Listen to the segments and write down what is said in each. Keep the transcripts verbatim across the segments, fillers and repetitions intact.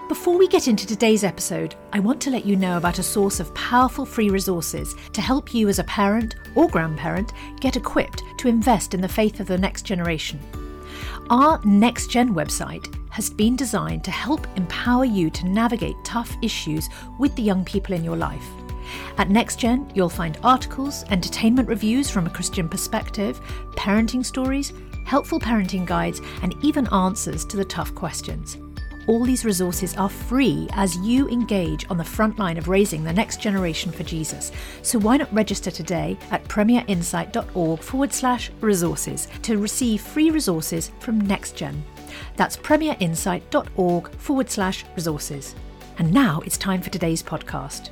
Before we get into today's episode, I want to let you know about a source of powerful free resources to help you as a parent or grandparent get equipped to invest in the faith of the next generation. Our Next Gen website has been designed to help empower you to navigate tough issues with the young people in your life. At Next Gen, you'll find articles, entertainment reviews from a Christian perspective, parenting stories, helpful parenting guides, and even answers to the tough questions. All these resources are free as you engage on the front line of raising the next generation for Jesus. So why not register today at premierinsight.org forward slash resources to receive free resources from NextGen. That's premierinsight.org forward slash resources. And now it's time for today's podcast.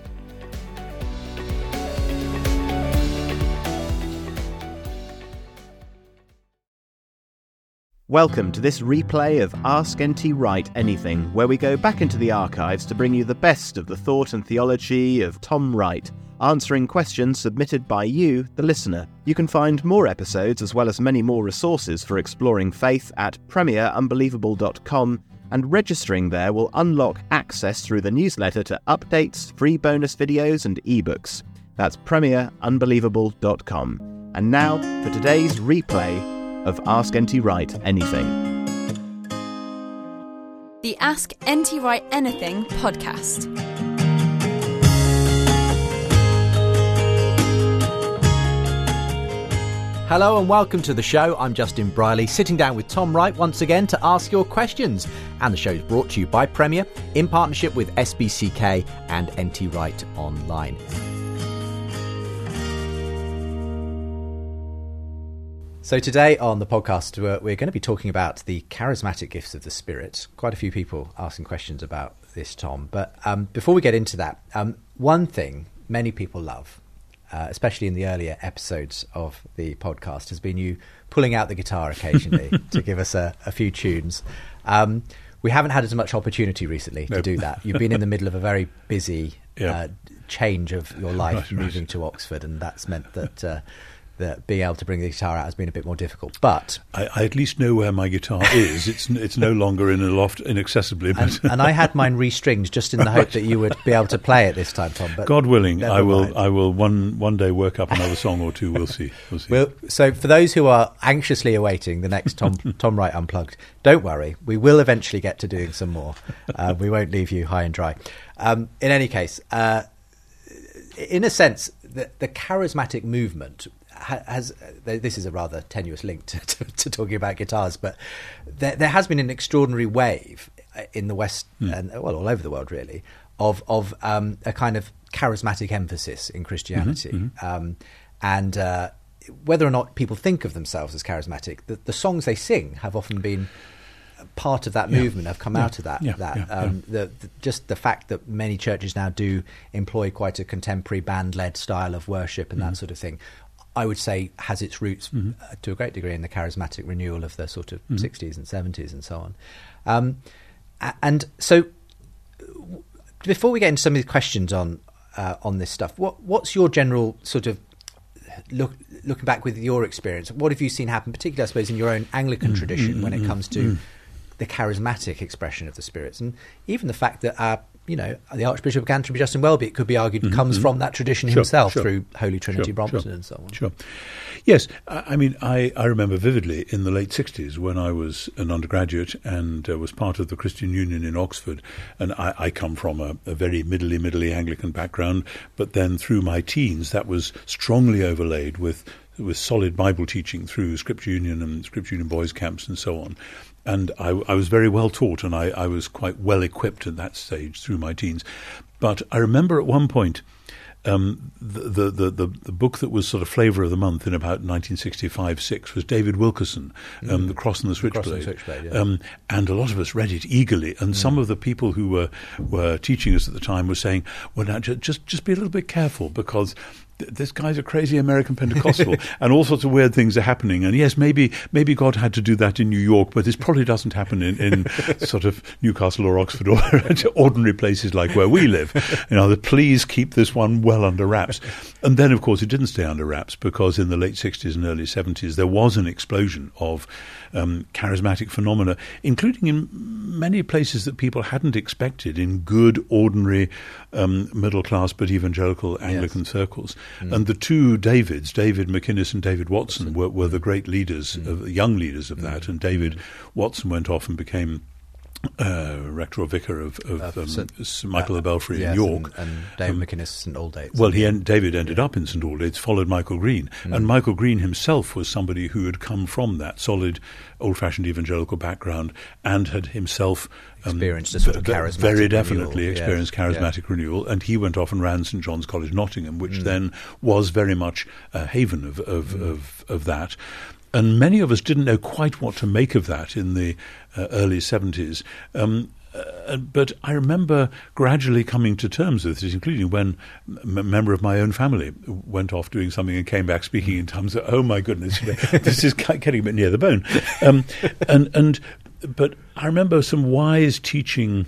Welcome to this replay of Ask N T Wright Anything, where we go back into the archives to bring you the best of the thought and theology of Tom Wright, answering questions submitted by you, the listener. You can find more episodes as well as many more resources for exploring faith at premier unbelievable dot com, and registering there will unlock access through the newsletter to updates, free bonus videos and ebooks. That's premier unbelievable dot com. And now for today's replay of Ask N T Wright Anything. The Ask N T Wright Anything podcast. Hello and welcome to the show. I'm Justin Briley, sitting down with Tom Wright once again to ask your questions. And the show is brought to you by Premier in partnership with S B C K and N T Wright Online. So today on the podcast, we're, we're going to be talking about the charismatic gifts of the Spirit. Quite a few people asking questions about this, Tom. But um, before we get into that, um, one thing many people love, uh, especially in the earlier episodes of the podcast, has been you pulling out the guitar occasionally to give us a, a few tunes. Um, we haven't had as much opportunity recently to nope. do that. You've been in the middle of a very busy yeah. uh, change of your life, right, moving right. to Oxford, and that's meant that... Uh, that being able to bring the guitar out has been a bit more difficult. But I, I at least know where my guitar is. It's it's no longer in a loft inaccessibly. But and, and I had mine restringed just in the hope that you would be able to play it this time, Tom. But God willing, I will. Mind. I will one one day work up another song or two. We'll see. We'll see. Well, so for those who are anxiously awaiting the next Tom Tom Wright Unplugged, don't worry. We will eventually get to doing some more. Uh, we won't leave you high and dry. Um, in any case, uh, in a sense, the, the charismatic movement has, this is a rather tenuous link to, to, to talking about guitars, but there, there has been an extraordinary wave in the West mm. and well all over the world really of of um, a kind of charismatic emphasis in Christianity, mm-hmm, mm-hmm. Um, and uh, whether or not people think of themselves as charismatic, the, the songs they sing have often been part of that yeah. movement, have come yeah. out of that. Yeah. that yeah. Um, yeah. The, the, just the fact that many churches now do employ quite a contemporary band-led style of worship and mm-hmm. that sort of thing, I would say has its roots mm-hmm. uh, to a great degree in the charismatic renewal of the sort of mm-hmm. sixties and seventies and so on. Um, and so w- before we get into some of the questions on uh, on this stuff, what what's your general sort of look looking back with your experience? What have you seen happen, particularly I suppose in your own Anglican mm-hmm. tradition mm-hmm. when it comes to mm-hmm. the charismatic expression of the spirits, and even the fact that our you know, the Archbishop of Canterbury, Justin Welby, it could be argued, mm-hmm. comes from that tradition sure, himself sure. through Holy Trinity sure, Brompton sure, and so on. Sure. Yes. I mean, I, I remember vividly in the late sixties when I was an undergraduate and uh, was part of the Christian Union in Oxford. And I, I come from a, a very middly, middly Anglican background. But then through my teens, that was strongly overlaid with, with solid Bible teaching through Scripture Union and Scripture Union boys' camps and so on. And I, I was very well taught, and I, I was quite well equipped at that stage through my teens. But I remember at one point, um, the, the, the, the book that was sort of flavour of the month in about nineteen sixty-five six was David Wilkerson, um, mm. The Cross and the Switchblade. Cross and the Switchblade, yeah. um, and a lot of us read it eagerly. And mm. some of the people who were, were teaching us at the time were saying, well, now just, just, just be a little bit careful, because this guy's a crazy American Pentecostal, and all sorts of weird things are happening. And yes, maybe maybe God had to do that in New York, but this probably doesn't happen in, in sort of Newcastle or Oxford or ordinary places like where we live. You know, please keep this one well under wraps. And then, of course, it didn't stay under wraps, because in the late sixties and early seventies there was an explosion of um, charismatic phenomena, including in many places that people hadn't expected, in good, ordinary, um, middle-class but evangelical Anglican yes. circles. Mm. And the two Davids, David McInnes and David Watson, were, were the great leaders, mm. of, young leaders of mm. that. And David mm. Watson went off and became Uh, rector or vicar of, of uh, um, Saint Michael uh, the Belfry yes, in York. And, and David um, McInnes, St Aldate's. Well, he en- David ended yeah. up in St Aldate's, followed Michael Green. Mm. And Michael Green himself was somebody who had come from that solid, old-fashioned evangelical background and had himself um, experienced a sort of charismatic very definitely renewal. experienced yes. charismatic yeah. renewal. And he went off and ran St John's College, Nottingham, which mm. then was very much a haven of, of, mm. of, of that. And many of us didn't know quite what to make of that in the uh, early seventies. Um, Uh, but I remember gradually coming to terms with it, including when a member of my own family went off doing something and came back speaking in tongues. Oh my goodness, you know, this is getting a bit near the bone. Um, and and but I remember some wise teaching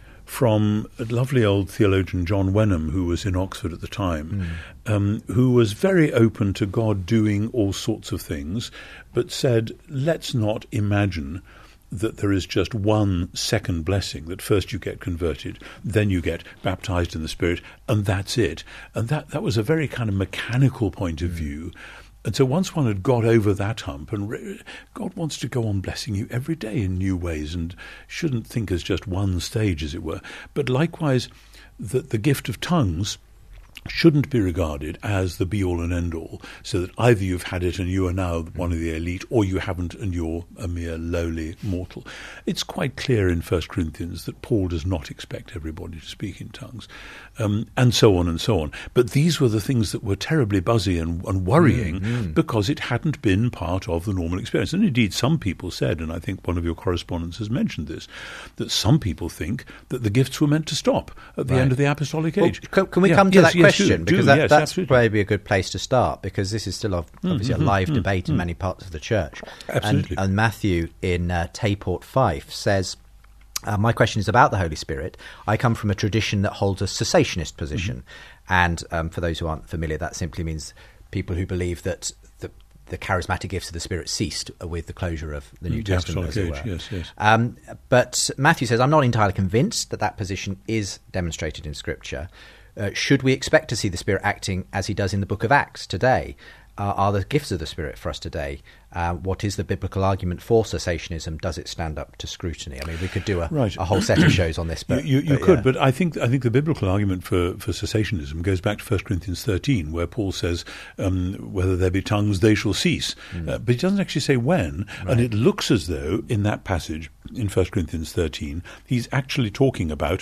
from a lovely old theologian, John Wenham, who was in Oxford at the time, mm. um, who was very open to God doing all sorts of things, but said, let's not imagine that there is just one second blessing, that first you get converted, then you get baptized in the Spirit, and that's it. And that, that was a very kind of mechanical point of view. And so once one had got over that hump, and re- God wants to go on blessing you every day in new ways, and shouldn't think as just one stage, as it were. But likewise, that the gift of tongues shouldn't be regarded as the be-all and end-all, so that either you've had it and you are now one of the elite, or you haven't and you're a mere lowly mortal. It's quite clear in First Corinthians that Paul does not expect everybody to speak in tongues, um, and so on and so on. But these were the things that were terribly buzzy and, and worrying mm-hmm. because it hadn't been part of the normal experience. And indeed, some people said, and I think one of your correspondents has mentioned this, that some people think that the gifts were meant to stop at the right. end of the apostolic age. Well, can, can we yeah, come to yes, that yes, question? Do, because do, that, yes, that's absolutely. probably a good place to start, because this is still obviously mm-hmm, a live mm-hmm, debate mm-hmm. in many parts of the church. Absolutely. And, and Matthew in uh, Tayport Fife says, uh, my question is about the Holy Spirit. I come from a tradition that holds a cessationist position. Mm-hmm. And um, for those who aren't familiar, that simply means people who believe that the, the charismatic gifts of the Spirit ceased with the closure of the New the Testament, as it were. Yes, yes. Um, but Matthew says, I'm not entirely convinced that that position is demonstrated in Scripture. Uh, should we expect to see the Spirit acting as he does in the book of Acts today? Uh, are the gifts of the Spirit for us today? Uh, what is the biblical argument for cessationism? Does it stand up to scrutiny? I mean, we could do a, right. a whole set of shows on this. But You, you, you but, could, yeah. but I think I think the biblical argument for, for cessationism goes back to First Corinthians thirteen, where Paul says, um, whether there be tongues, they shall cease. Mm. Uh, but he doesn't actually say when, right. and it looks as though in that passage in First Corinthians thirteen, he's actually talking about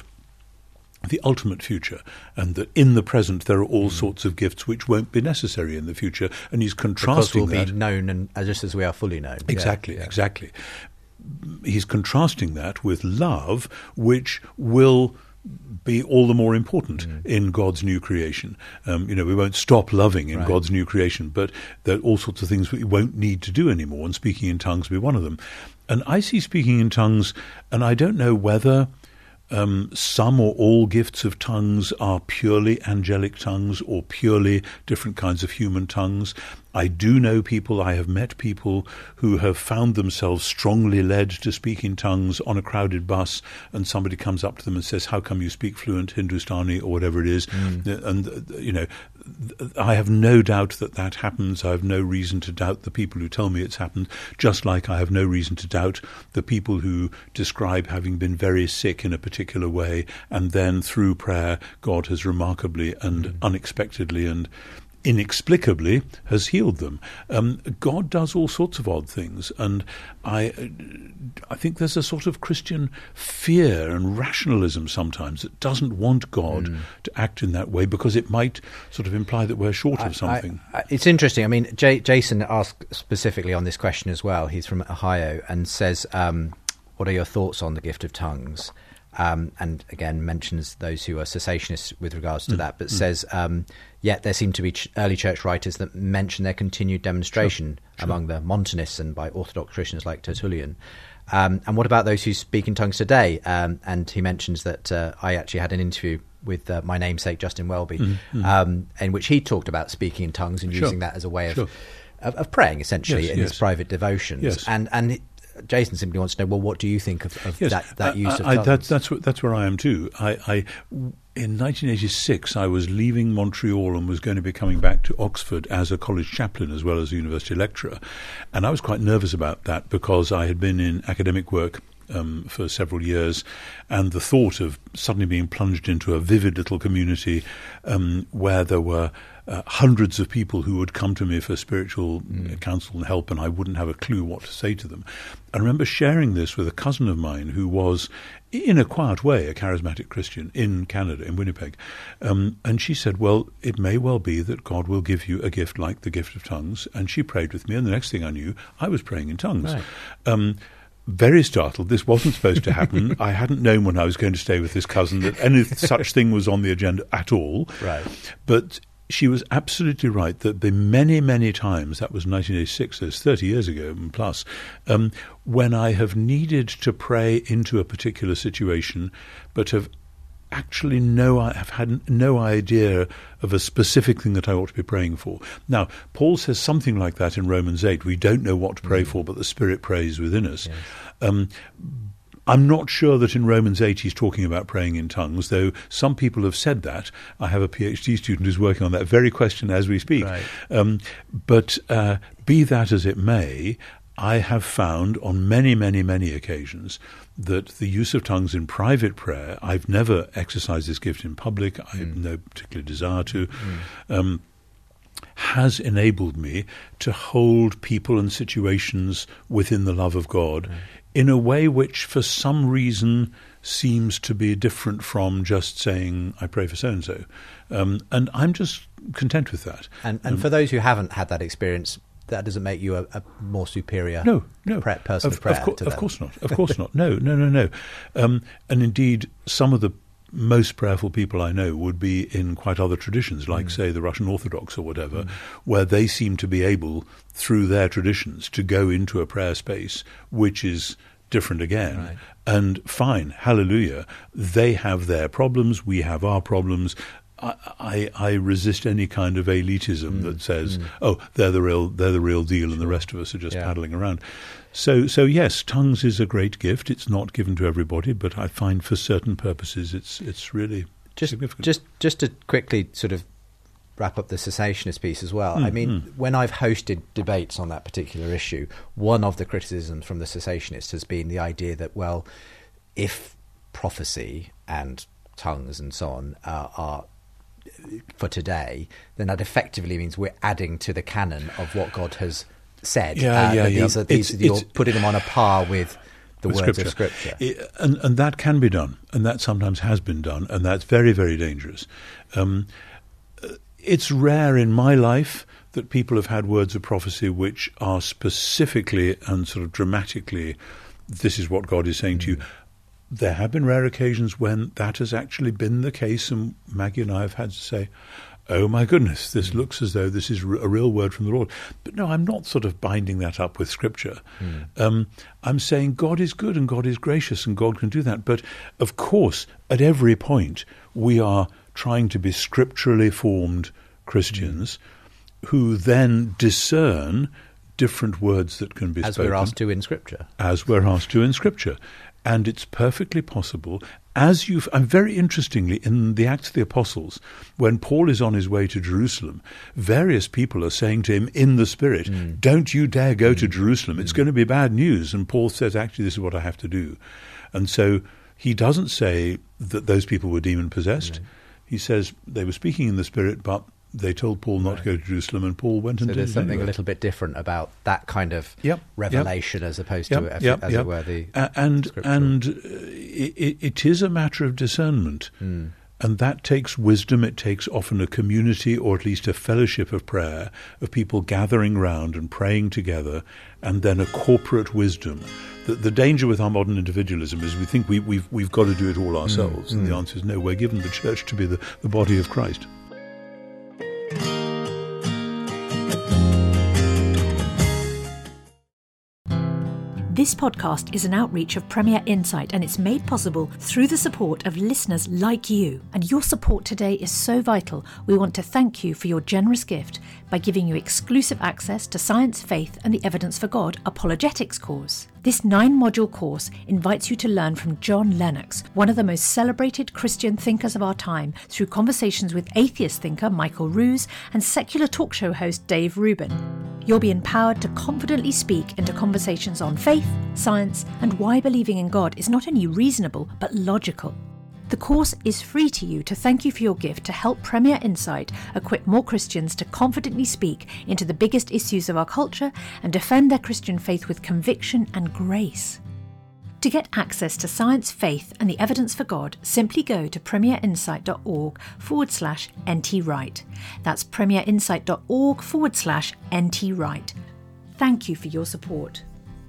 the ultimate future, and that in the present there are all mm. sorts of gifts which won't be necessary in the future, and he's contrasting because we'll that. be known, and uh, just as we are fully known. Exactly, yeah, yeah. exactly. He's contrasting that with love, which will be all the more important mm. in God's new creation. Um, you know, we won't stop loving in right. God's new creation, but there are all sorts of things we won't need to do anymore, and speaking in tongues will be one of them. And I see speaking in tongues, and I don't know whether Um, some or all gifts of tongues are purely angelic tongues or purely different kinds of human tongues. I do know people, I have met people who have found themselves strongly led to speak in tongues on a crowded bus, and somebody comes up to them and says, how come you speak fluent Hindustani or whatever it is? Mm. And, you know, I have no doubt that that happens. I have no reason to doubt the people who tell me it's happened, just like I have no reason to doubt the people who describe having been very sick in a particular way, and then through prayer God has remarkably and mm. unexpectedly and inexplicably has healed them. Um, God does all sorts of odd things, and I I think there's a sort of Christian fear and rationalism sometimes that doesn't want God mm. to act in that way, because it might sort of imply that we're short I, of something. I, I, it's interesting. I mean, J- Jason asked specifically on this question as well. He's from Ohio and says, um, what are your thoughts on the gift of tongues? um, and again mentions those who are cessationists with regards to Mm. that, but Mm. says, um, yet there seem to be ch- early church writers that mention their continued demonstration Sure. among the Montanists and by Orthodox Christians like Tertullian. Um, and what about those who speak in tongues today? Um, and he mentions that uh, I actually had an interview with uh, my namesake, Justin Welby, Mm, mm. um, in which he talked about speaking in tongues and Sure. using that as a way of, Sure. of, of praying, essentially, Yes, in yes. his private devotions. Yes. And and Jason simply wants to know, well, what do you think of, of Yes, that, that I- use of I, tongues? that, that's wh- that's where I am too. I, I in nineteen eighty-six, I was leaving Montreal and was going to be coming back to Oxford as a college chaplain as well as a university lecturer, and I was quite nervous about that because I had been in academic work Um, for several years, and the thought of suddenly being plunged into a vivid little community um, where there were uh, hundreds of people who would come to me for spiritual mm. counsel and help, and I wouldn't have a clue what to say to them. I remember sharing this with a cousin of mine who was, in a quiet way, a charismatic Christian in Canada, in Winnipeg. Um, and she said, well, it may well be that God will give you a gift like the gift of tongues. And she prayed with me, and the next thing I knew, I was praying in tongues. Right. Um, very startled. This wasn't supposed to happen. I hadn't known when I was going to stay with this cousin that any such thing was on the agenda at all. Right. But she was absolutely right that the many, many times, that was nineteen eighty-six, that's thirty years ago and plus, um, when I have needed to pray into a particular situation, but have actually no, I have had no idea of a specific thing that I ought to be praying for. Now, Paul says something like that in Romans eight. We don't know what to pray mm. for, but the Spirit prays within us. Yes. Um, I'm not sure that in Romans eight he's talking about praying in tongues, though some people have said that. I have a PhD student who's working on that very question as we speak. Right. Um, but uh, be that as it may, I have found on many, many, many occasions that the use of tongues in private prayer, I've never exercised this gift in public, I have mm. no particular desire to, mm. um, has enabled me to hold people and situations within the love of God mm. in a way which for some reason seems to be different from just saying, I pray for so-and-so. Um, and I'm just content with that. And, and um, for those who haven't had that experience, that doesn't make you a, a more superior no, no. pre- person of, of prayer of, co- to of them. course not. Of course not. No, no, no, no. Um, and indeed, some of the most prayerful people I know would be in quite other traditions, like, mm. say, the Russian Orthodox or whatever, mm. where they seem to be able, through their traditions, to go into a prayer space which is different again. Right. And fine, hallelujah, they have their problems, we have our problems. I, I, I resist any kind of elitism mm, that says, mm. "Oh, they're the real, they're the real deal, sure. and the rest of us are just yeah. paddling around." So, so yes, tongues is a great gift. It's not given to everybody, but I find for certain purposes, it's it's really just significant. Just just to quickly sort of wrap up the cessationist piece as well. Mm, I mean, mm. when I've hosted debates on that particular issue, one of the criticisms from the cessationists has been the idea that, well, if prophecy and tongues and so on uh, are for today, then that effectively means we're adding to the canon of what God has said. Yeah, uh, yeah, that yeah. These are, these it's, are, you're it's, putting them on a par with the with words scripture. of Scripture. It, and, and that can be done, and that sometimes has been done, and that's very, very dangerous. Um, it's rare in my life that people have had words of prophecy which are specifically and sort of dramatically, this is what God is saying mm. to you. There have been rare occasions when that has actually been the case, and Maggie and I have had to say, oh my goodness, this mm. looks as though this is a real word from the Lord. But no, I'm not sort of binding that up with Scripture. Mm. Um, I'm saying God is good and God is gracious and God can do that. But of course, at every point, we are trying to be scripturally formed Christians mm. who then discern different words that can be as spoken. As we're asked to in Scripture. As we're asked to in Scripture. And it's perfectly possible, as you've, and very interestingly, in the Acts of the Apostles, when Paul is on his way to Jerusalem, various people are saying to him in the Spirit, mm. don't you dare go mm. to Jerusalem, it's mm. going to be bad news. And Paul says, actually, this is what I have to do. And so he doesn't say that those people were demon-possessed. Right. He says they were speaking in the Spirit, but they told Paul not right. to go to Jerusalem, and Paul went and so did it. So there's something anyway. a little bit different about that kind of yep. revelation yep. as opposed yep. to, as, yep. as yep. it were, the uh, And, scriptural. and uh, it, it is a matter of discernment. Mm. And that takes wisdom. It takes often a community, or at least a fellowship of prayer, of people gathering round and praying together, and then a corporate wisdom. The, the danger with our modern individualism is we think we, we've, we've got to do it all ourselves. Mm, and mm. the answer is no, we're given the church to be the, the body of Christ. This podcast is an outreach of Premier Insight, and it's made possible through the support of listeners like you. And your support today is so vital. We want to thank you for your generous gift by giving you exclusive access to Science, Faith and the Evidence for God Apologetics course. This nine-module course invites you to learn from John Lennox, one of the most celebrated Christian thinkers of our time, through conversations with atheist thinker Michael Ruse and secular talk show host Dave Rubin. You'll be empowered to confidently speak into conversations on faith, science, and why believing in God is not only reasonable, but logical. The course is free to you to thank you for your gift to help Premier Insight equip more Christians to confidently speak into the biggest issues of our culture and defend their Christian faith with conviction and grace. To get access to Science, Faith and the Evidence for God, simply go to premierinsight.org forward slash ntwrite. That's premierinsight.org forward slash ntwrite. Thank you for your support.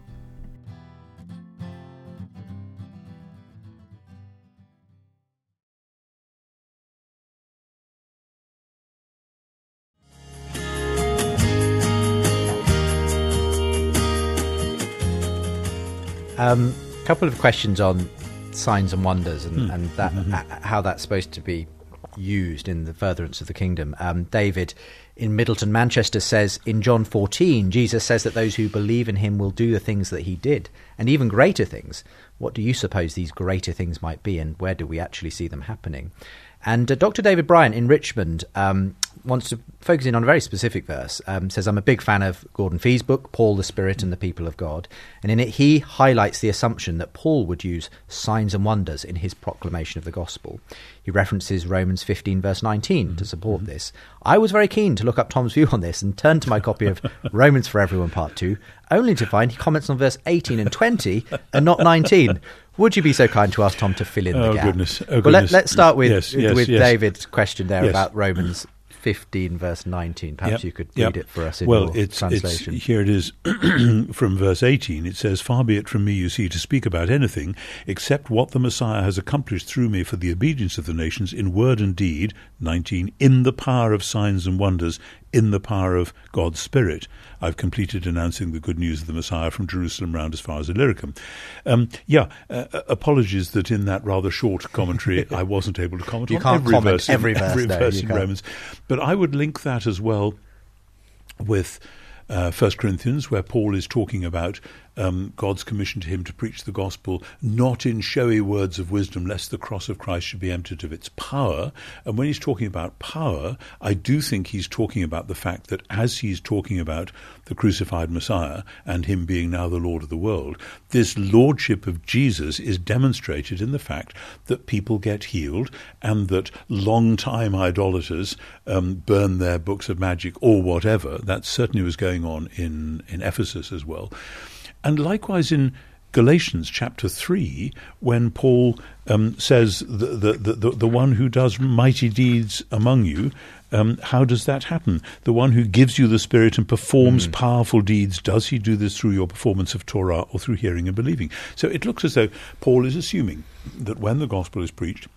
Um, couple of questions on signs and wonders and, mm. and that mm-hmm. uh, how that's supposed to be used in the furtherance of the kingdom. Um, David in Middleton, Manchester says, in John fourteen, Jesus says that those who believe in him will do the things that he did, and even greater things. What do you suppose these greater things might be, and where do we actually see them happening? And uh, Doctor David Bryant in Richmond um, wants to focus in on a very specific verse. Um, says, I'm a big fan of Gordon Fee's book, Paul, the Spirit and the People of God. And in it, he highlights the assumption that Paul would use signs and wonders in his proclamation of the gospel. He references Romans fifteen, verse nineteen, mm-hmm. to support mm-hmm. this. I was very keen to look up Tom's view on this and turned to my copy of Romans for Everyone, Part two, only to find he comments on verse eighteen and twenty and not nineteen. Would you be so kind to ask Tom to fill in oh, the gap? Goodness. Oh, well, goodness. Let, let's start with, yes, yes, with yes. David's question there yes. about Romans fifteen, verse nineteen. Perhaps yep. you could yep. read it for us in well, your it's, translation. It's, here it is from verse eighteen. It says, far be it from me, you see, to speak about anything except what the Messiah has accomplished through me for the obedience of the nations in word and deed, nineteen, in the power of signs and wonders, in the power of God's Spirit. I've completed announcing the good news of the Messiah from Jerusalem round as far as Illyricum. Um, yeah, uh, apologies that in that rather short commentary I wasn't able to comment you on can't every comment verse in, every verse, every no, verse you in can't. Romans. But I would link that as well with uh, First Corinthians, where Paul is talking about um, God's commission to him to preach the gospel, not in showy words of wisdom, lest the cross of Christ should be emptied of its power. And when he's talking about power, I do think he's talking about the fact that as he's talking about the crucified Messiah and him being now the Lord of the world, this lordship of Jesus is demonstrated in the fact that people get healed and that long-time idolaters um, burn their books of magic or whatever. That certainly was going on in, in Ephesus as well. And likewise in Galatians chapter three, when Paul um, says the, the, the, the one who does mighty deeds among you, um, how does that happen? The one who gives you the Spirit and performs mm. powerful deeds, does he do this through your performance of Torah or through hearing and believing? So it looks as though Paul is assuming that when the gospel is preached,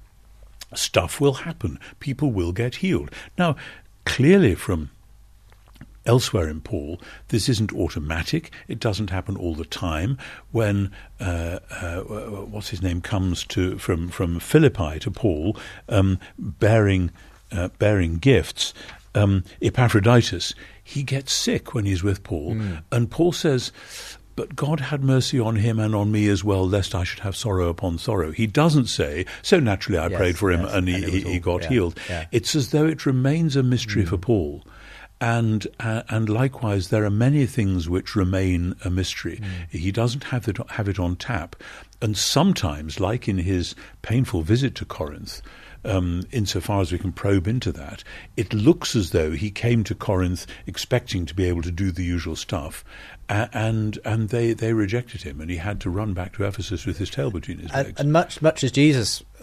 stuff will happen. People will get healed. Now, clearly from elsewhere in Paul, this isn't automatic. It doesn't happen all the time. When uh, uh, what's his name comes to from from Philippi to Paul, um, bearing uh, bearing gifts, um, Epaphroditus, he gets sick when he's with Paul, mm. and Paul says, but God had mercy on him and on me as well, lest I should have sorrow upon sorrow. He doesn't say, so naturally I yes, prayed for him yes, and he, and he, all, he got yeah, healed. Yeah. It's as though it remains a mystery mm. for Paul. And uh, and likewise, there are many things which remain a mystery. Mm. He doesn't have it, have it on tap. And sometimes, like in his painful visit to Corinth, um, insofar as we can probe into that, it looks as though he came to Corinth expecting to be able to do the usual stuff, uh, and and they, they rejected him, and he had to run back to Ephesus with his tail between his legs. And, and much much as Jesus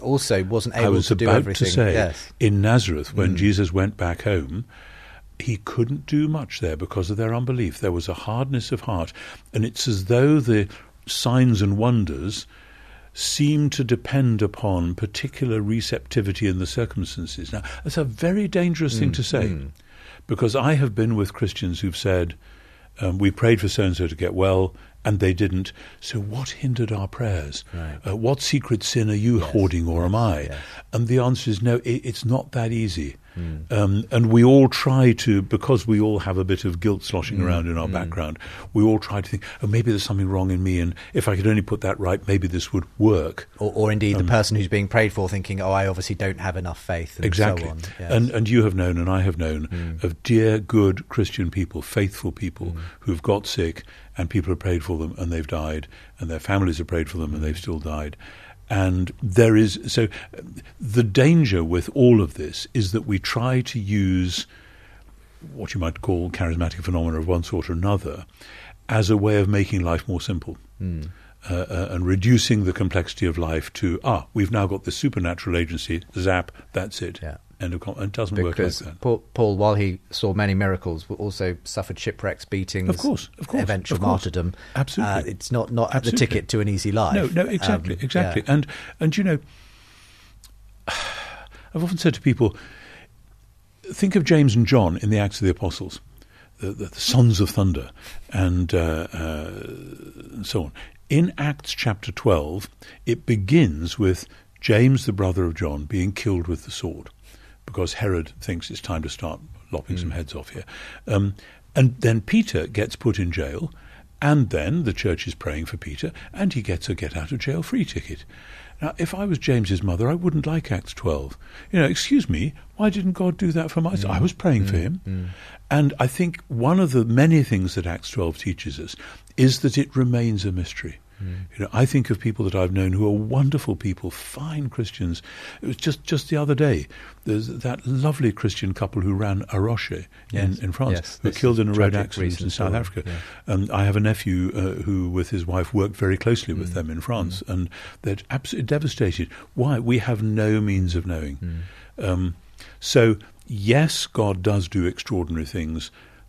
also wasn't able I was to do about everything. to say, yes. in Nazareth, when Mm. Jesus went back home, he couldn't do much there because of their unbelief. There was a hardness of heart, and it's as though the signs and wonders seem to depend upon particular receptivity in the circumstances. Now, that's a very dangerous mm. thing to say, mm. because I have been with Christians who've said, um, we prayed for so-and-so to get well, and they didn't. So what hindered our prayers? Right. Uh, what secret sin are you yes. hoarding, or am I? Yes. And the answer is no, it, it's not that easy. Mm. Um, and we all try to, because we all have a bit of guilt sloshing Mm. around in our mm. background, we all try to think, oh, maybe there's something wrong in me, and if I could only put that right, maybe this would work. Or, or indeed Um, the person who's being prayed for thinking, oh, I obviously don't have enough faith, and Exactly. so on. Yes. And, and you have known, and I have known, Mm. of dear, good Christian people, faithful people, Mm. who've got sick, and people have prayed for them, and they've died, and their families have prayed for them, and they've still died. And there is, so the danger with all of this is that we try to use what you might call charismatic phenomena of one sort or another as a way of making life more simple. Mm. Uh, uh, and reducing the complexity of life to, ah, we've now got this supernatural agency, zap, that's it. Yeah. End of com- and it doesn't Because work like that. Paul, Paul, while he saw many miracles, also suffered shipwrecks, beatings, Of course, of course, eventual of course. martyrdom. Absolutely. Uh, it's not, not the Absolutely. ticket to an easy life. No, no, exactly, Um, exactly. yeah. And, and, you know, I've often said to people, think of James and John in the Acts of the Apostles, the, the, the sons of thunder, and, uh, uh, and so on. In Acts chapter twelve, it begins with James, the brother of John, being killed with the sword, because Herod thinks it's time to start lopping mm. some heads off here. Um, and then Peter gets put in jail, and then the church is praying for Peter, and he gets a get-out-of-jail-free ticket. Now, if I was James's mother, I wouldn't like Acts twelve. You know, excuse me, why didn't God do that for my son? Mm. I was praying mm. for him. Mm. And I think one of the many things that Acts twelve teaches us is that it remains a mystery. Mm. You know, I think of people that I've known who are wonderful people, fine Christians. It was just, just the other day, there's that lovely Christian couple who ran A Rocher yes. in, in France, yes. who were this killed in a road tragic accident in South story. Africa. Yeah. Um, I have a nephew uh, who, with his wife, worked very closely with Mm. them in France, Mm. and they're absolutely devastated. Why? We have no means of knowing. Mm. Um, so, yes, God does do extraordinary things,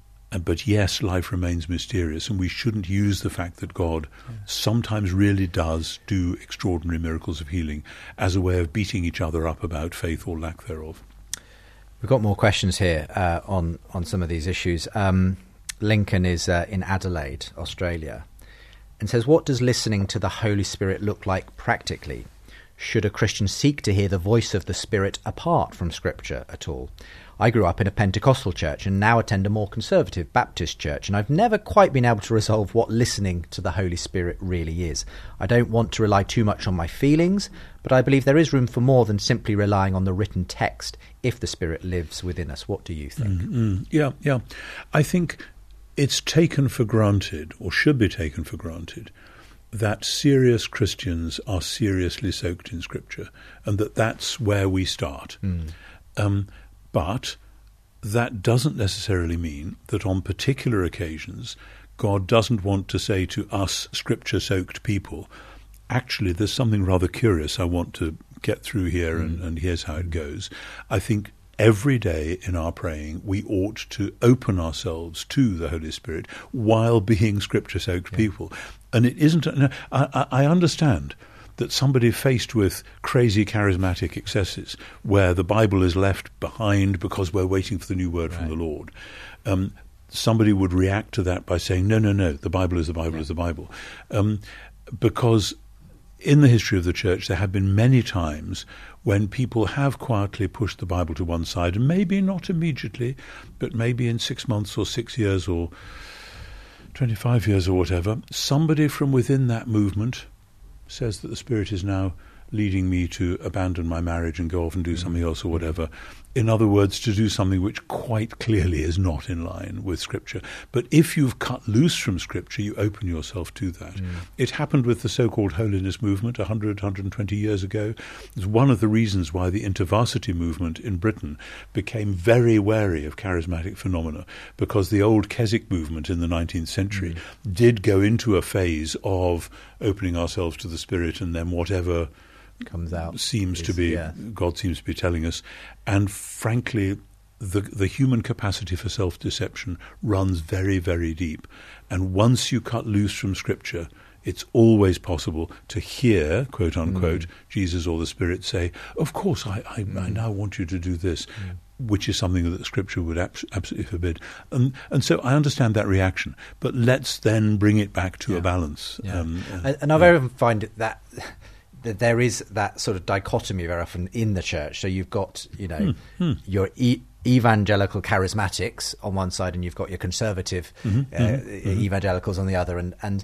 but yes, life remains mysterious, and we shouldn't use the fact that God yeah. sometimes really does do extraordinary miracles of healing as a way of beating each other up about faith or lack thereof. We've got more questions here uh, on, on some of these issues. Um, Lincoln is uh, in Adelaide, Australia, and says, what does listening to the Holy Spirit look like practically? Should a Christian seek to hear the voice of the Spirit apart from Scripture at all? I grew up in a Pentecostal church and now attend a more conservative Baptist church, and I've never quite been able to resolve what listening to the Holy Spirit really is. I don't want to rely too much on my feelings, but I believe there is room for more than simply relying on the written text if the Spirit lives within us. What do you think? Mm-hmm. Yeah, yeah. I think it's taken for granted, or should be taken for granted, that serious Christians are seriously soaked in Scripture, and that that's where we start. Mm. Um, but that doesn't necessarily mean that on particular occasions God doesn't want to say to us Scripture-soaked people, actually, there's something rather curious I want to get through here, mm. and, and here's how it goes. I think every day in our praying, we ought to open ourselves to the Holy Spirit while being Scripture-soaked yeah. people. And it isn't... No, I, I understand that somebody faced with crazy charismatic excesses where the Bible is left behind because we're waiting for the new word right. from the Lord, um, somebody would react to that by saying, no, no, no, the Bible is the Bible yeah. is the Bible. Um, because in the history of the church, there have been many times when people have quietly pushed the Bible to one side, and maybe not immediately, but maybe in six months or six years or twenty-five years or whatever, somebody from within that movement says that the Spirit is now leading me to abandon my marriage and go off and do mm-hmm. something else or whatever. In other words, to do something which quite clearly is not in line with Scripture. But if you've cut loose from Scripture, you open yourself to that. Mm. It happened with the so-called holiness movement one hundred, one hundred twenty years ago. It's one of the reasons why the InterVarsity movement in Britain became very wary of charismatic phenomena, because the old Keswick movement in the nineteenth century mm. did go into a phase of opening ourselves to the Spirit, and then whatever comes out. Seems is, to be, yeah. God seems to be telling us. And frankly, the the human capacity for self-deception runs very, very deep. And once you cut loose from Scripture, it's always possible to hear, quote unquote, mm. Jesus or the Spirit say, of course, I, I, mm. I now want you to do this, mm. which is something that Scripture would ab- absolutely forbid. And and so I understand that reaction, but let's then bring it back to yeah. a balance. Yeah. Um, uh, and, and I very often find that, that there is that sort of dichotomy very often in the church. So you've got, you know, mm. Mm. your e- evangelical charismatics on one side, and you've got your conservative mm-hmm. Uh, mm-hmm. evangelicals on the other, and and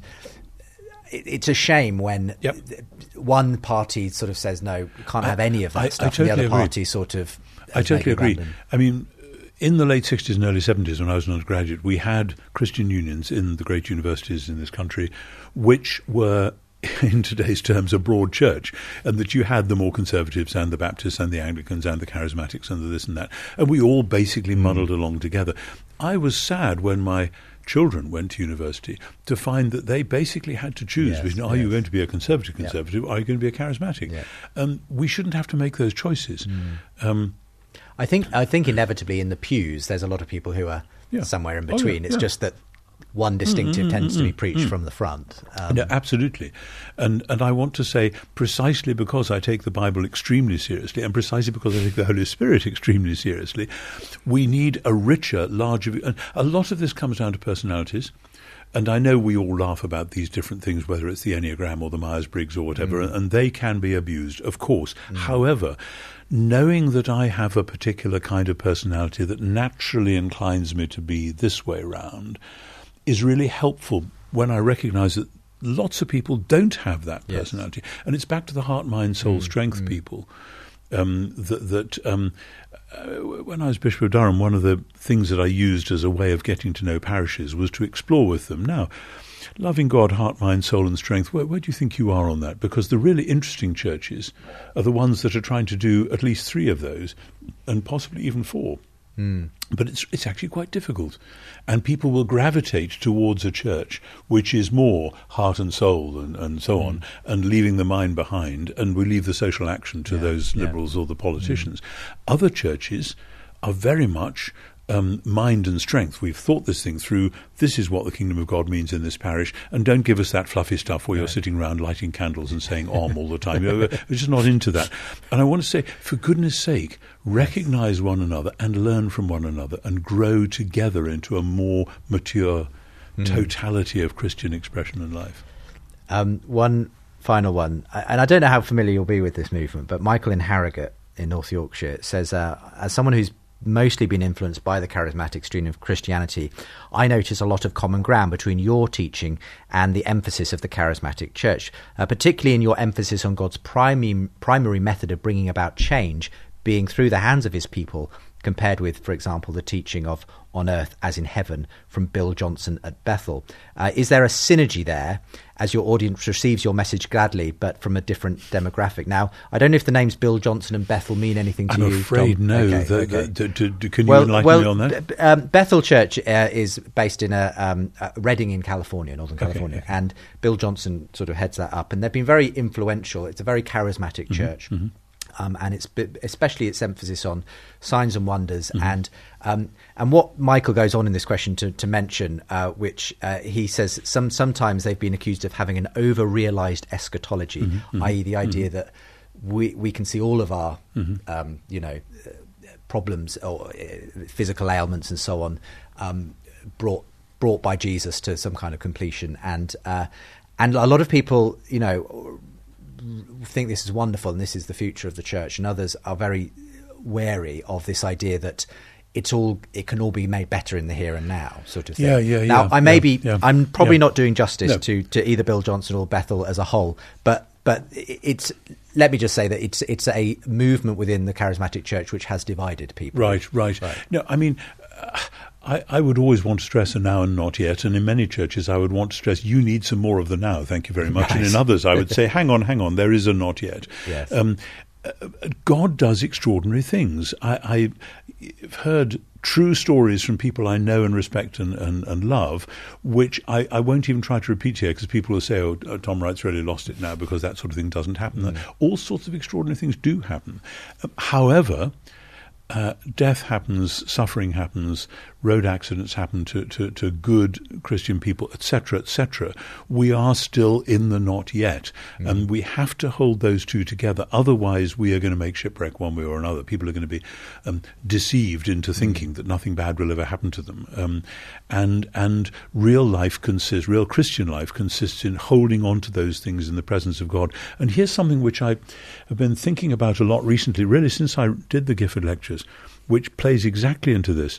it's a shame when yep. one party sort of says, no, you can't I, have any of that I, stuff, I totally and the other agree. party sort of... I totally agree. Abandoned. I mean, in the late sixties and early seventies, when I was an undergraduate, we had Christian unions in the great universities in this country, which were, in today's terms, a broad church, and that you had the more conservatives and the Baptists and the Anglicans and the Charismatics and the this and that, and we all basically muddled mm. along together. I was sad when my children went to university to find that they basically had to choose yes, between, are yes. you going to be a conservative conservative, yep. or are you going to be a charismatic? Yep. Um, we shouldn't have to make those choices. Mm. Um, I think I think inevitably in the pews there's a lot of people who are yeah. somewhere in Oh, between. yeah, It's yeah. just that one distinctive mm, mm, tends mm, to be mm, preached mm. from the front. Um, No, absolutely. And and I want to say, precisely because I take the Bible extremely seriously, and precisely because I take the Holy Spirit extremely seriously, we need a richer, larger view. And a lot of this comes down to personalities. And I know we all laugh about these different things, whether it's the Enneagram or the Myers-Briggs or whatever, mm. and they can be abused, of course. Mm. However, knowing that I have a particular kind of personality that naturally inclines me to be this way round is really helpful when I recognise that lots of people don't have that personality. Yes. And it's back to the heart, mind, soul, mm. strength mm. people. Um, that, that um, uh, when I was Bishop of Durham, one of the things that I used as a way of getting to know parishes was to explore with them. Now, loving God, heart, mind, soul and strength, where, where do you think you are on that? Because the really interesting churches are the ones that are trying to do at least three of those, and possibly even four. Mm. But it's it's actually quite difficult. And people will gravitate towards a church which is more heart and soul and, and so mm. on, and leaving the mind behind, and we leave the social action to yeah, those liberals yeah. or the politicians. Mm. Other churches are very much um, mind and strength. We've thought this thing through. This is what the kingdom of God means in this parish, and don't give us that fluffy stuff where right. you're sitting around lighting candles and saying om all the time. We're just not into that. And I want to say, for goodness sake, recognise one another and learn from one another and grow together into a more mature mm. totality of Christian expression and life. Um, one final one, and I don't know how familiar you'll be with this movement, but Michael in Harrogate in North Yorkshire says, uh, as someone who's mostly been influenced by the charismatic stream of Christianity, I notice a lot of common ground between your teaching and the emphasis of the charismatic church, uh, particularly in your emphasis on God's primary, primary method of bringing about change being through the hands of his people, compared with, for example, the teaching of on earth as in heaven from Bill Johnson at Bethel. Uh, is there a synergy there as your audience receives your message gladly, but from a different demographic? Now, I don't know if the names Bill Johnson and Bethel mean anything to I'm you. I'm afraid Tom? no. Okay, the, okay. The, the, the, can you well, enlighten well, me on that? Um, Bethel Church uh, is based in a, um, uh, Redding in California, Northern California, okay, okay. and Bill Johnson sort of heads that up. And they've been very influential. It's a very charismatic mm-hmm, church. Mm-hmm. Um, and it's especially its emphasis on signs and wonders, mm-hmm. and um, and what Michael goes on in this question to, to mention, uh, which uh, he says some sometimes they've been accused of having an over-realised eschatology, mm-hmm. that is, the idea mm-hmm. that we we can see all of our mm-hmm. um, you know uh, problems or uh, physical ailments and so on um, brought brought by Jesus to some kind of completion, and uh, and a lot of people, you know, think this is wonderful and this is the future of the church, and others are very wary of this idea that it's all it can all be made better in the here and now, sort of thing. Yeah, yeah, now, yeah. I may yeah, be, yeah, I'm probably yeah. not doing justice no. to, to either Bill Johnson or Bethel as a whole, but but it's let me just say that it's it's a movement within the charismatic church which has divided people. Right, right. right. No, I mean, uh, I, I would always want to stress a now and not yet, and in many churches I would want to stress you need some more of the now, thank you very much. Right. And in others I would say, hang on, hang on, there is a not yet. Yes. Um, uh, God does extraordinary things. I, I've heard true stories from people I know and respect and, and, and love, which I, I won't even try to repeat here because people will say, oh, Tom Wright's really lost it now because that sort of thing doesn't happen. Mm. All sorts of extraordinary things do happen. Um, however, uh, death happens, suffering happens, road accidents happen to, to, to good Christian people, et cetera, et cetera. We are still in the not yet, mm. and we have to hold those two together. Otherwise, we are going to make shipwreck one way or another. People are going to be um, deceived into thinking mm. that nothing bad will ever happen to them. Um, and and real life consists, real Christian life consists in holding on to those things in the presence of God. And here's something which I have been thinking about a lot recently, really since I did the Gifford Lectures, which plays exactly into this.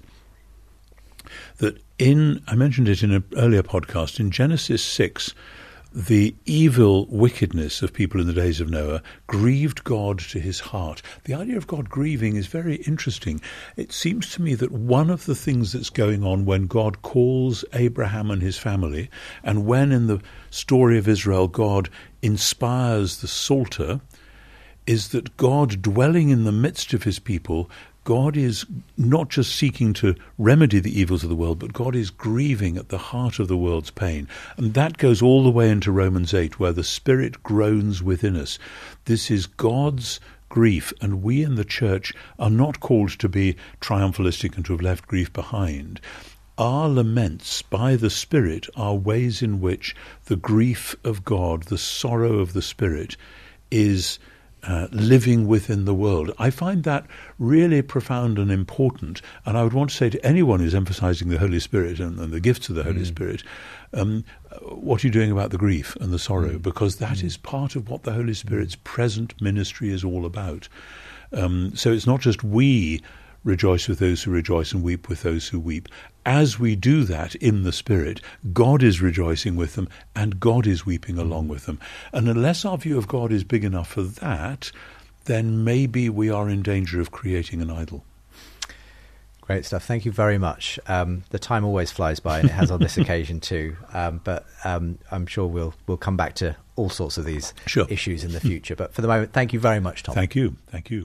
That in, I mentioned it in an earlier podcast, in Genesis six, the evil wickedness of people in the days of Noah grieved God to his heart. The idea of God grieving is very interesting. It seems to me that one of the things that's going on when God calls Abraham and his family, and when in the story of Israel God inspires the Psalter, is that God, dwelling in the midst of his people, God is not just seeking to remedy the evils of the world, but God is grieving at the heart of the world's pain. And that goes all the way into Romans eight, where the Spirit groans within us. This is God's grief, and we in the church are not called to be triumphalistic and to have left grief behind. Our laments by the Spirit are ways in which the grief of God, the sorrow of the Spirit, is Uh, living within the world. I find that really profound and important, and I would want to say to anyone who's emphasizing the Holy Spirit and, and the gifts of the Holy mm. Spirit, um, what are you doing about the grief and the sorrow? Mm. Because that mm. is part of what the Holy Spirit's present ministry is all about. Um, so it's not just we rejoice with those who rejoice and weep with those who weep. As we do that in the Spirit, God is rejoicing with them and God is weeping along with them. And unless our view of God is big enough for that, then maybe we are in danger of creating an idol. Great stuff. Thank you very much. Um, the time always flies by, and it has on this occasion too. Um, but um, I'm sure we'll we'll come back to all sorts of these sure. issues in the future. But for the moment, thank you very much, Tom. Thank you. Thank you.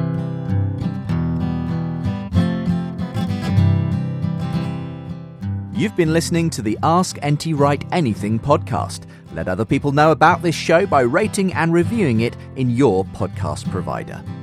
You've been listening to the Ask N T Wright Anything podcast. Let other people know about this show by rating and reviewing it in your podcast provider.